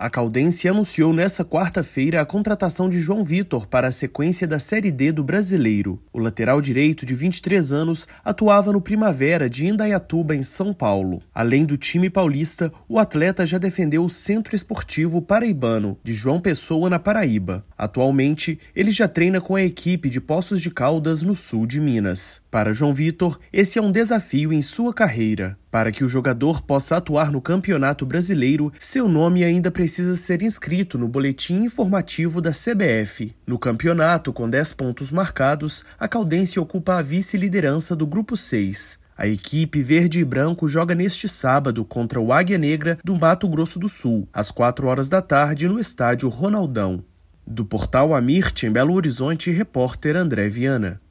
A Caldense anunciou nesta quarta-feira a contratação de João Vitor para a sequência da Série D do Brasileiro. O lateral direito, de 23 anos, atuava no Primavera de Indaiatuba, em São Paulo. Além do time paulista, o atleta já defendeu o Centro Esportivo Paraibano, de João Pessoa, na Paraíba. Atualmente, ele já treina com a equipe de Poços de Caldas, no sul de Minas. Para João Vitor, esse é um desafio em sua carreira. Para que o jogador possa atuar no Campeonato Brasileiro, seu nome ainda precisa ser inscrito no boletim informativo da CBF. No campeonato, com 10 pontos marcados, a Caldense ocupa a vice-liderança do Grupo 6. A equipe verde e branco joga neste sábado contra o Águia Negra do Mato Grosso do Sul, às 16h, no estádio Ronaldão. Do portal Amirte, em Belo Horizonte, repórter André Viana.